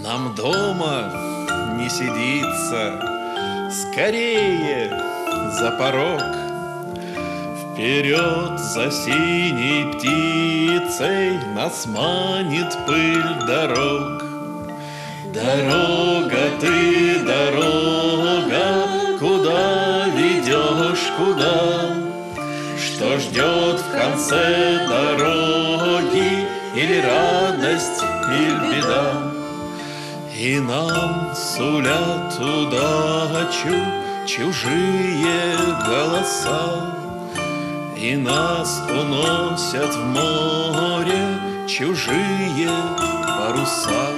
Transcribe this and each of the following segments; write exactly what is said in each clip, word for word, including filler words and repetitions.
Нам дома не сидится, скорее за порог. Вперед за синей птицей нас манит пыль дорог. Дорога ты, дорога, куда ведешь, куда? Что ждет в конце дороги, или радость, или беда? И нам сулят удачу чужие голоса, и нас уносят в море чужие паруса.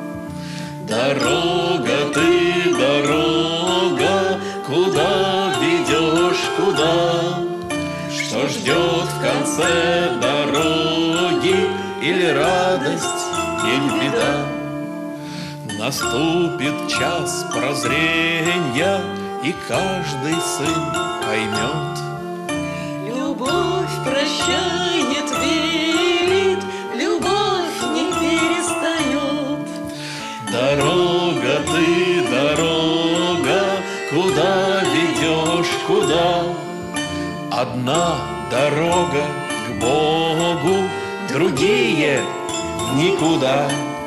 Дорога ты, дорога, куда ведешь, куда? Что ждет в конце дороги, или радость, или беда? Наступит час прозрения, и каждый сын поймет. Любовь прощает, верит, любовь не перестает. Дорога ты, дорога, куда ведешь, куда? Одна дорога к Богу, другие никуда.